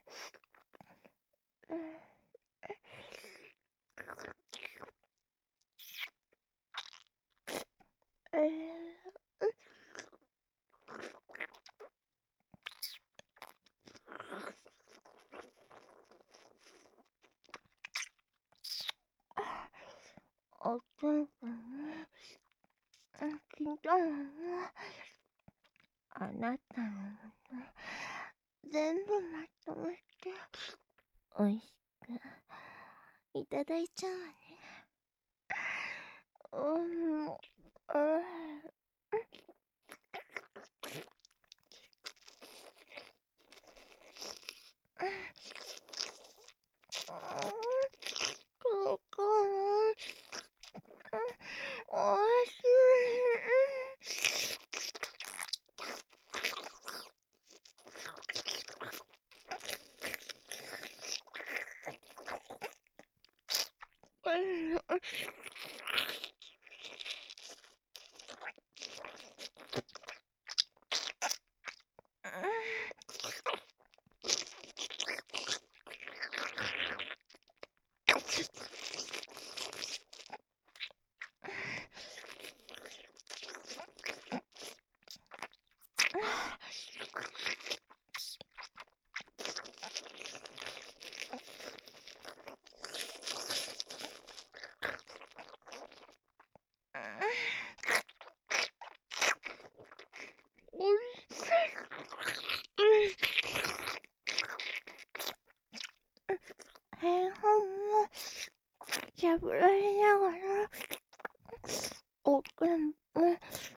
お父さん、聞いたの？あなたの全部まとめて、おいしくいただいちゃうわね。ここ、おいしい。平凡もしゃぶられながら、おくんも、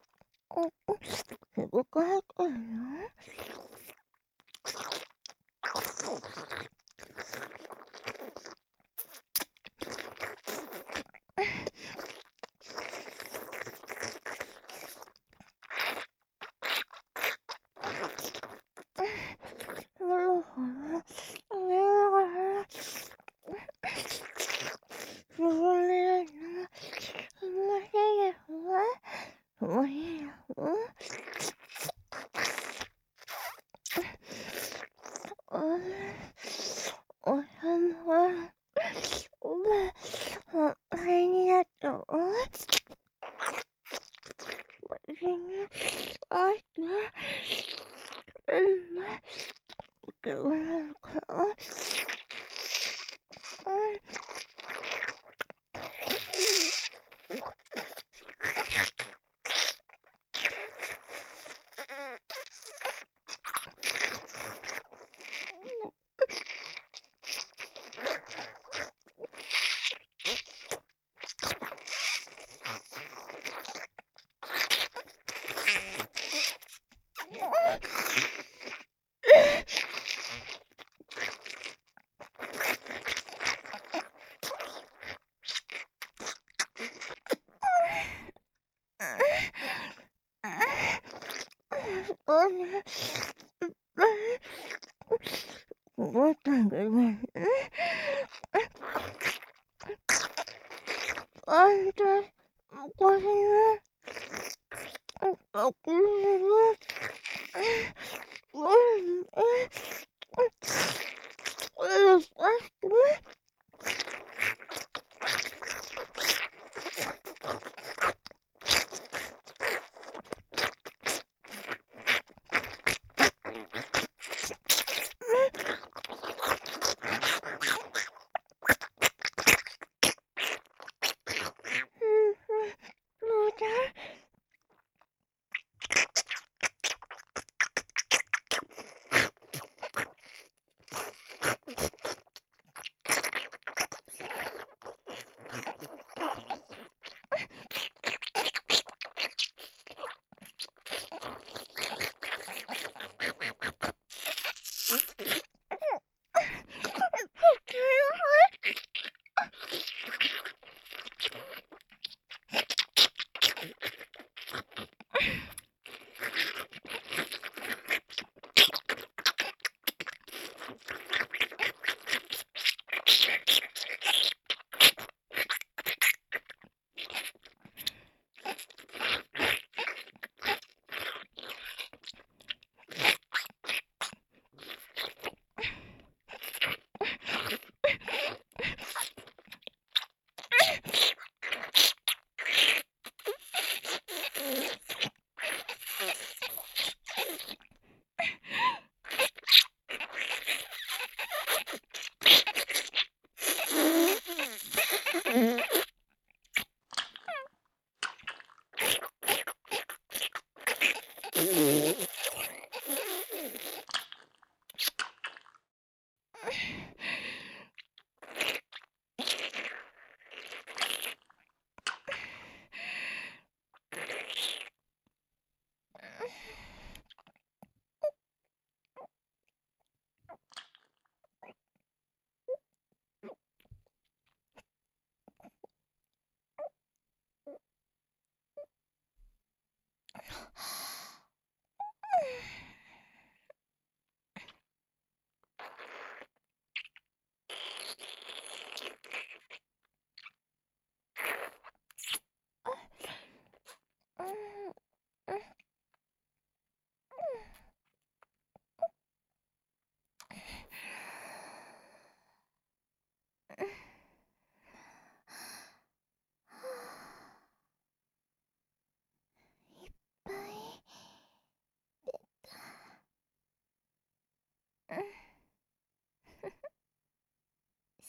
すごく入ってるよ。ほろほろ、食べながら、ふわれるの、ふわれるふわ、ふわれるふわ。おさんは、おば、あれになったわ。私に、あって、けどなんか、思ったんだけどね。あんた、昔ね、学校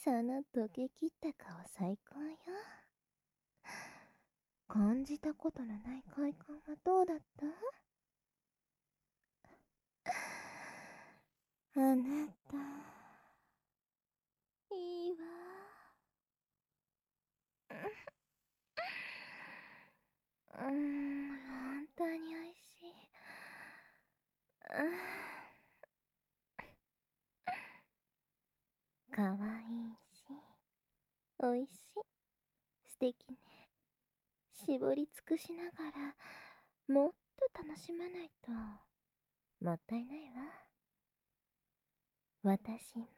その溶けきった顔最高よ。感じたことのない快感はどうだった？あなた、いいわ。本当においしい。かわいいし、おいしい。素敵ね。絞り尽くしながら、もっと楽しまないと、もったいないわ。私も、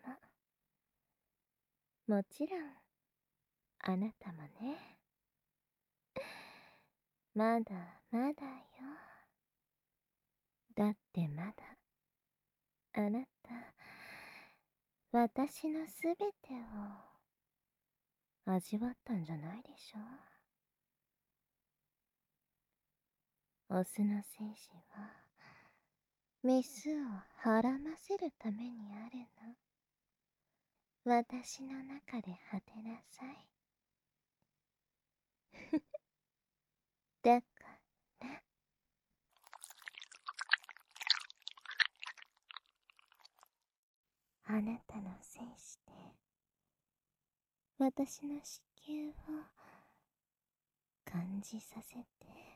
もちろん、あなたもね。まだまだよ。だってまだ、あなた、私のすべてを味わったんじゃないでしょう。オスの精子は、メスをはらませるためにあるの。私の中で果てなさい。だから、あなたの精子で、私の子宮を感じさせて。